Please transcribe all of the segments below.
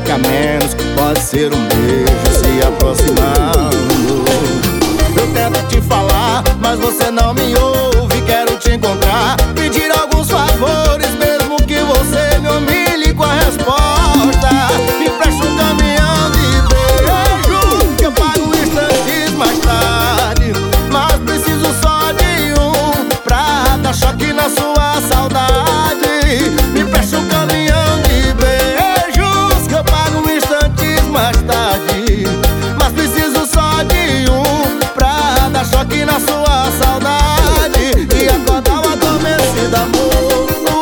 toque a menos, pode ser um beijo se aproximando. Eu tento te falar, mas você não me ouve. Quero te encontrar, pedir alguns favores, mesmo que você me humilhe com a resposta. Me preste um caminhão de beijo, que eu pago instantes mais tarde. Mas preciso só de um pra dar choque na sua saudade. Me preste um caminhão de beijos, que eu pago instantes mais tarde. Mas preciso só de um pra dar choque na sua saudade e acordar o adormecido amor.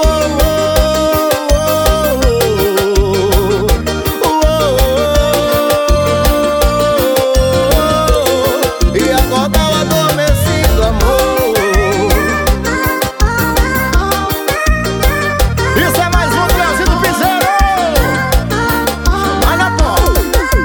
E acordar o adormecido amor. Isso é mais um do Leozinho do Piseiro. Vai na porta.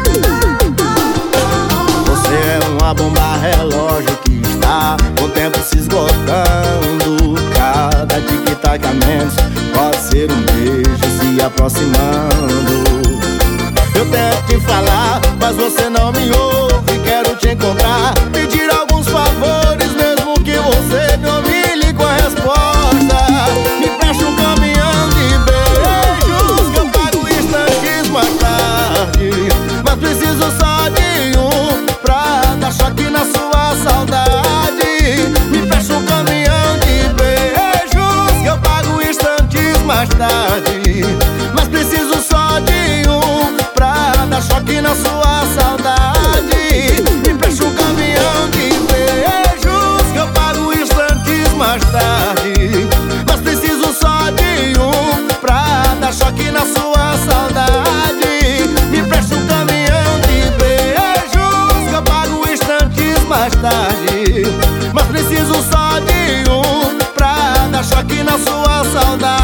Você é uma bomba relógio que está com o tempo se esgotando. Cada tic-tac a menos pode ser um beijo se aproximando. Eu tento te falar, mas você não me ouve. Quero te encontrar, pedir alguns favores, mesmo que você me humilhe com a resposta. Me preste um caminhão de beijos, que eu pago instantes mais tarde. Mas preciso só de um pra dar choque na sua saudade. Me preste um caminhão de beijos, que eu pago instantes mais tarde. Mas preciso só de um pra dar choque na sua saudade. Me preste um caminhão de beijos, que eu pago instantes mais tarde. Mas preciso só de um pra dar choque na sua saudade. Me preste um caminhão de beijos, que eu pago instantes mais tarde. Mas preciso só de um pra dar choque na sua saudade.